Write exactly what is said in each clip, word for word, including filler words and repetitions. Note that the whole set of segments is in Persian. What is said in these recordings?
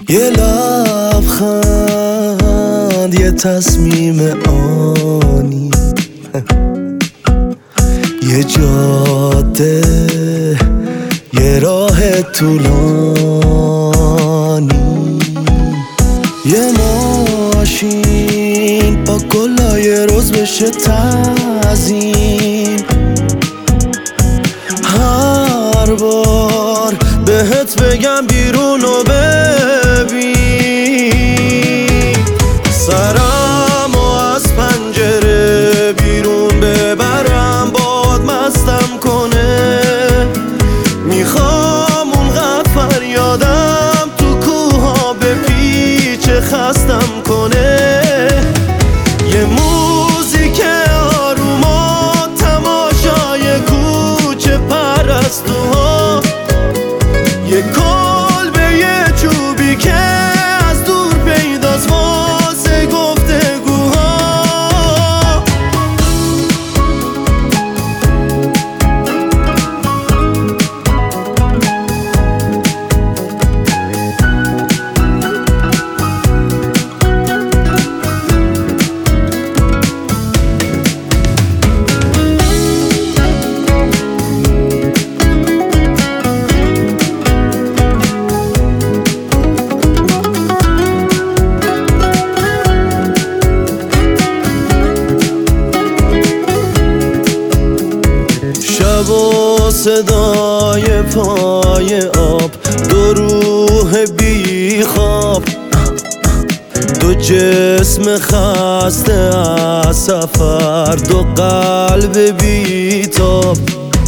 یه لبخند، یه تصمیم آنی، یه جاده، یه راه طولانی، یه ماشین با گلای روز بشه تعظیم. هر بار بهت بگم بیرونو ببین، سرمو از پنجره بیرون ببرم باد مستم کنه. میخوام اونقدر فریادم تو کوها به پیچ خستم کنه. یه موزیک آروم و تماشای کوچه پرستوها، یه کلبه یه چوبی که از دور پیداست واسه گفتگوها. شب و صدای پای آب، دو روح بی خواب، دو جسم خسته از سفر، دو قلب بی تاب.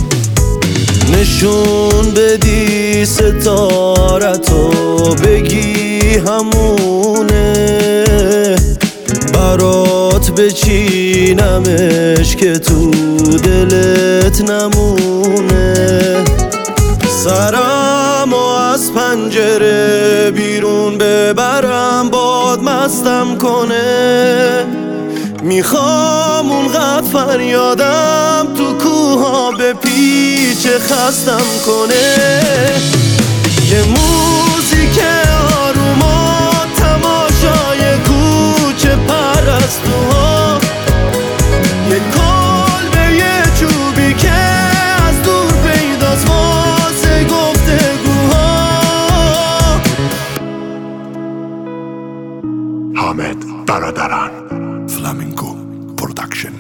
نشون بدی ستارتو بگی همونه، برات بچینمش که تو دلت نمونه. سرمو از پنجره بیرون ببرم باد مستم کنه. میخوام اونقدر فریادم تو کوها به پیچ خستم کنه. یه موزیک آروم و تماشای کوچه پرستوها، یه کلبه یه چوبی که از دور پیداست واسه گفتگوها. حامد برادران، فلامینگو پروداکشن.